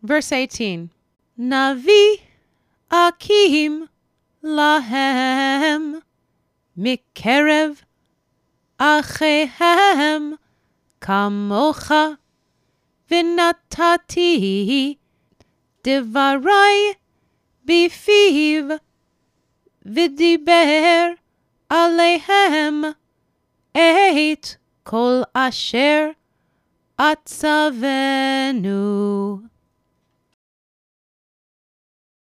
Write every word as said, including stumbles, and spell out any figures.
Verse eighteen. Navi akim lahem mikerev achehem kamocha v'natati devarai bifiv v'diber alehem et kol asher atzavenu.